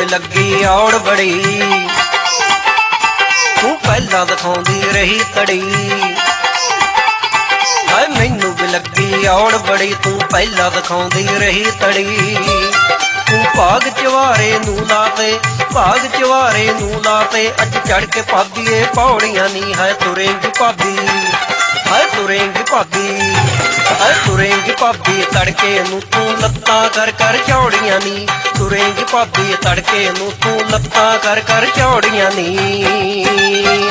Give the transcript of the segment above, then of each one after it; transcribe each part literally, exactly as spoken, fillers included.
ਵੀ ਲੱਗੀ ਔੜ ਬੜੀ ਤੂੰ ਪਹਿਲਾਂ ਦਿਖਾਉਂਦੀ ਰਹੀ ਤੜੀ ਹਾਏ ਮੈਨੂੰ ਵੀ ਲੱਗੀ ਔੜ ਬੜੀ ਤੂੰ ਪਹਿਲਾਂ ਦਿਖਾਉਂਦੀ ਰਹੀ ਤੜੀ ਤੂੰ ਭਾਗ ਚਵਾਰੇ ਨੂੰ ਲਾਤੇ ਭਾਗ ਚਵਾਰੇ ਨੂੰ ਲਾਤੇ ਅੱਜ ਚੜ ਕੇ ਭਾਬੀਏ ਪੌੜੀਆਂ ਨੀ ਹੈ ਤੁਰੇਂਗੀ ਭਾਬੀ ਹਾਏ ਤੁਰੇਂਗੀ ਭਾਬੀ ਹਾਏ ਤੁਰੇਂਗੀ ਭਾਬੀ ਤੜਕੇ ਨੂੰ ਤੂੰ ਲੱਤਾਂ ਕਰ ਕਰ ਚੌੜੀਆਂ ਨੀ ਤੁਰੇਂਗੀ ਭਾਬੀ ਤੜਕੇ ਨੂੰ ਤੂੰ ਲੱਤਾਂ ਕਰ ਕਰ ਚੌੜੀਆਂ ਨੀ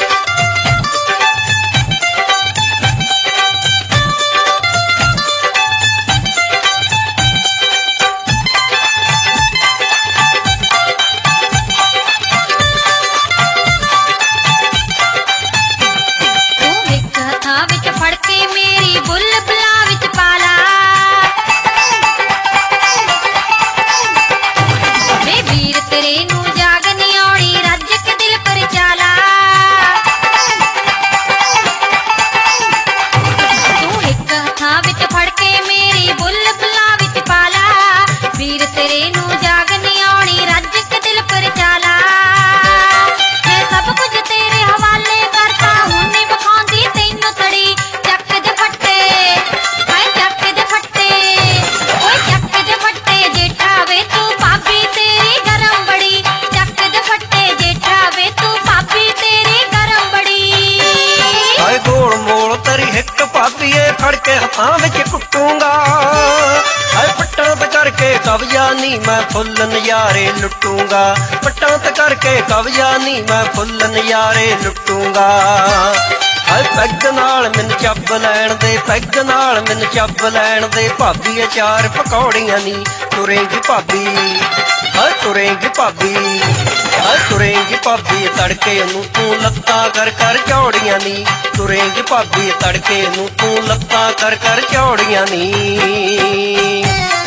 ਫੜ ਕੇ ਹੱਥਾਂ ਵਿੱਚ ਕੁੱਟੂੰਗਾ ਹਾਏ ਪੱਟਾਂ ਤੇ ਕਰਕੇ ਕਬਜ਼ਾ ਨੀ ਮੈਂ ਫੁੱਲ ਨਜ਼ਾਰੇ ਲੁੱਟੂੰਗਾ ਪੱਟਾਂ ਤੇ ਕਰਕੇ ਕਬਜ਼ਾ ਨੀ ਮੈਂ ਫੁੱਲ ਨਜ਼ਾਰੇ ਲੁੱਟੂੰਗਾ ਹਾਏ ਪੈਗ ਨਾਲ ਮੈਨੂੰ ਚੱਬ ਲੈਣ ਦੇ ਪੈਗ ਨਾਲ ਮੈਨੂੰ ਚੱਬ ਲੈਣ ਦੇ ਭਾਬੀ ਅਚਾਰ ਪਕੌੜੀਆਂ ਨੀ ਤੁਰੇਂਗੀ ਭਾਬੀ ਹਾਏ ਤੁਰੇਂਗੀ ਭਾਬੀ ਹਾਏ ਤੁਰੇਂਗੀ ਭਾਬੀ ਤੜਕੇ ਨੂੰ ਤੂੰ ਲੱਤਾਂ ਕਰ ਕਰ ਚੌੜੀਆਂ ਨੀ ਤੁਰੇਂਗੀ ਭਾਬੀ ਤੜਕੇ ਨੂੰ ਤੂੰ ਲੱਤਾਂ ਕਰ ਕਰ ਚੌੜੀਆਂ ਨੀ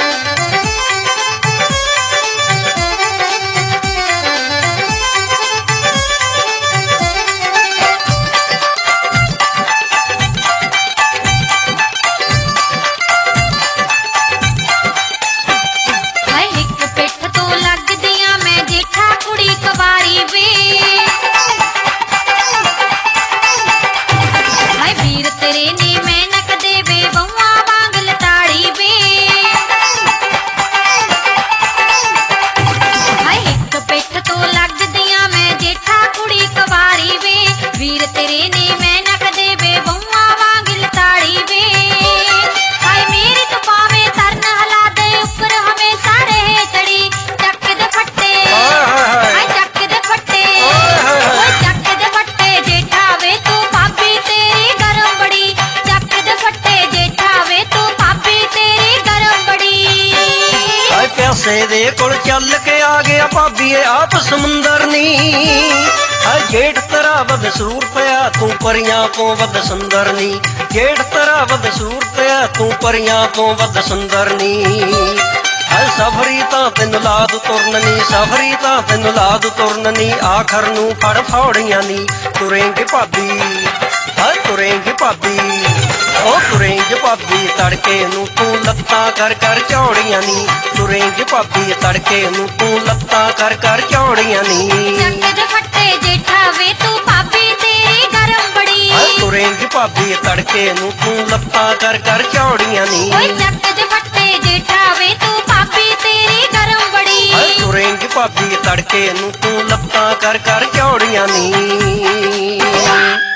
ਦੇ ਕੋਲ ਚੱਲ ਕੇ ਆ ਗਿਆ ਭਾਬੀਏ ਆਪ ਸਮੁੰਦਰ ਨੀ ਹਾਏ ਜੇਠ ਤੇਰਾ ਵੱਧ ਸੂਰ ਪਿਆ ਤੂੰ ਪਰੀਆਂ ਤੋਂ ਵੱਧ ਸੁੰਦਰ ਨੀ ਜੇਠ ਤੇਰਾ ਵੱਧ ਸੂਰ ਪਿਆ ਤੂੰ ਪਰੀਆਂ ਤੋਂ ਵੱਧ ਸੁੰਦਰ ਨੀ ਹਾਏ ਸਫਰੀ ਤਾਂ ਤੈਨੂੰ ਲਾਦ ਤੁਰਨ ਨੀ ਸਫਰੀ ਤਾਂ ਤੈਨੂੰ ਲਾਦ ਤੁਰਨ ਨੀ ਆਖਰ ਨੂੰ ਫੜ ਫੌੜੀਆਂ ਨੀ ਤੁਰੇਂਗੀ ਭਾਬੀ ਹਾਏ ਤੁਰੇਂਗੀ ਭਾਬੀ ਉਹ ਤੁਰੇਂਗੀ ਭਾਬੀ ਤੜਕੇ ਨੂੰ ਤੂੰ ਲੱਤਾਂ ਕਰ ਕਰ ਚੌੜੀਆਂ ਨੀ ਤੁਰੇਂਗੀ ਭਾਬੀ ਤੜਕੇ ਨੂੰ ਤੂੰ ਲੱਤਾਂ ਕਰ ਕਰ ਚੌੜੀਆਂ ਨੀ ਚੱਕ ਦੇ ਫੱਟੇ ਜੇਠਾ ਵੇ ਤੂੰ ਭਾਬੀ ਤੇਰੀ ਗਰਮ ਬੜੀ ਹਾਏ ਤੁਰੇਂਗੀ ਭਾਬੀ ਤੜਕੇ ਨੂੰ ਤੂੰ ਲੱਤਾਂ ਕਰ ਕਰ ਚੌੜੀਆਂ ਨੀ ਓਏ ਚੱਕ ਦੇ ਫੱਟੇ ਜੇਠਾ ਵੇ ਤੂੰ ਭਾਬੀ ਤੇਰੀ ਗਰਮ ਬੜੀ ਹਾਏ ਤੁਰੇਂਗੀ ਭਾਬੀ ਤੜਕੇ ਨੂੰ ਤੂੰ ਲੱਤਾਂ ਕਰ ਕਰ ਚੌੜੀਆਂ ਨੀ